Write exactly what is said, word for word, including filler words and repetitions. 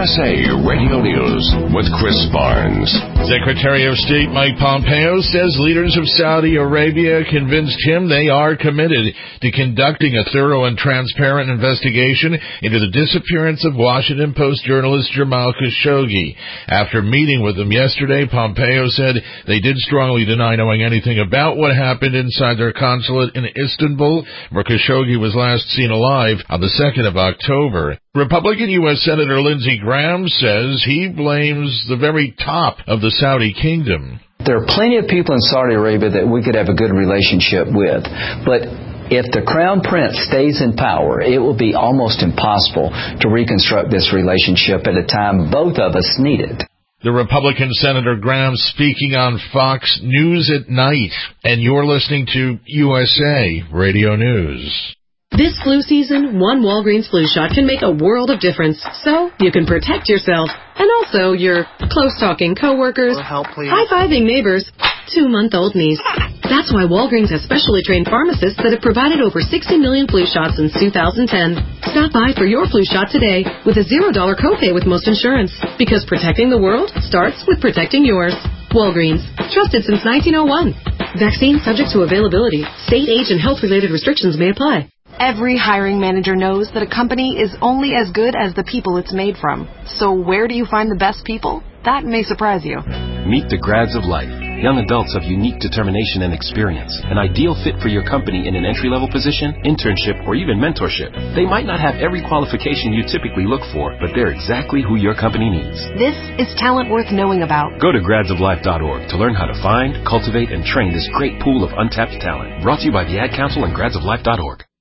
S A Radio News with Chris Barnes. Secretary of State Mike Pompeo says leaders of Saudi Arabia convinced him they are committed to conducting a thorough and transparent investigation into the disappearance of Washington Post journalist Jamal Khashoggi. After meeting with them yesterday, Pompeo said they did strongly deny knowing anything about what happened inside their consulate in Istanbul, where Khashoggi was last seen alive on the second of October. Republican U S Senator Lindsey Graham says he blames the very top of the Saudi kingdom. There are plenty of people in Saudi Arabia that we could have a good relationship with, but if the Crown Prince stays in power, it will be almost impossible to reconstruct this relationship at a time both of us need it. The Republican Senator Graham speaking on Fox News at night, and you're listening to U S A Radio News. This flu season, one Walgreens flu shot can make a world of difference, so you can protect yourself and also your close-talking coworkers, high-fiving neighbors, two-month-old niece. That's why Walgreens has specially trained pharmacists that have provided over sixty million flu shots since two thousand ten. Stop by for your flu shot today with a zero dollar copay with most insurance, because protecting the world starts with protecting yours. Walgreens, trusted since nineteen oh one. Vaccine subject to availability. State, age, and health-related restrictions may apply. Every hiring manager knows that a company is only as good as the people it's made from. So where do you find the best people? That may surprise you. Meet the grads of life. Young adults of unique determination and experience. An ideal fit for your company in an entry-level position, internship, or even mentorship. They might not have every qualification you typically look for, but they're exactly who your company needs. This is talent worth knowing about. Go to grads of life dot org to learn how to find, cultivate, and train this great pool of untapped talent. Brought to you by the Ad Council and grads of life dot org.